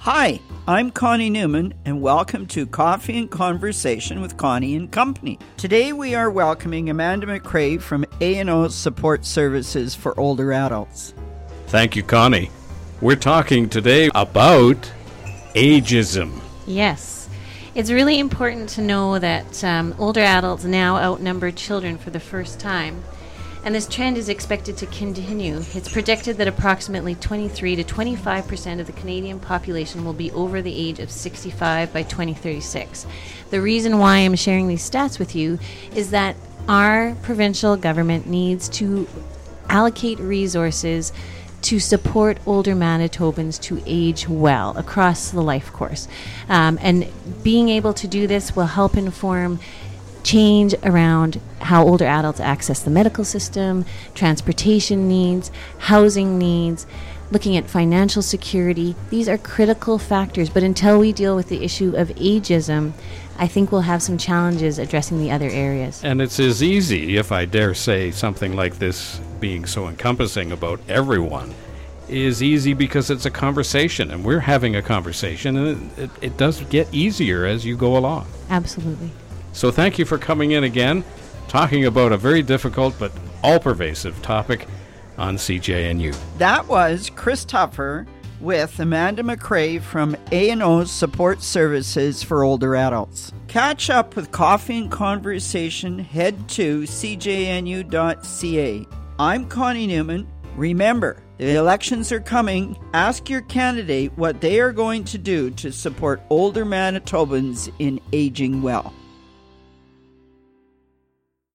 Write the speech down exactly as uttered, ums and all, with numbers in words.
Hi, I'm Connie Newman, and welcome to Coffee and Conversation with Connie and Company. Today we are welcoming Amanda McCrae from A and O Support Services for Older Adults. Thank you, Connie. We're talking today about ageism. Yes. It's really important to know that um, older adults now outnumber children for the first time. And this trend is expected to continue. It's predicted that approximately twenty-three to twenty-five percent of the Canadian population will be over the age of sixty-five by twenty thirty-six. The reason why I'm sharing these stats with you is that our provincial government needs to allocate resources to support older Manitobans to age well across the life course. Um, and being able to do this will help inform change around how older adults access the medical system, transportation needs, housing needs, looking at financial security. These are critical factors, but until we deal with the issue of ageism, I think we'll have some challenges addressing the other areas. And it's as easy, if I dare say something like this being so encompassing about everyone, is easy because it's a conversation, and we're having a conversation, and it, it, it does get easier as you go along. Absolutely. So thank you for coming in again, talking about a very difficult but all-pervasive topic on C J N U. That was Chris Tuffer with Amanda McCrae from A and O Support Services for Older Adults. Catch up with Coffee and Conversation, head to c j n u dot c a. I'm Connie Newman. Remember, the elections are coming. Ask your candidate what they are going to do to support older Manitobans in aging well.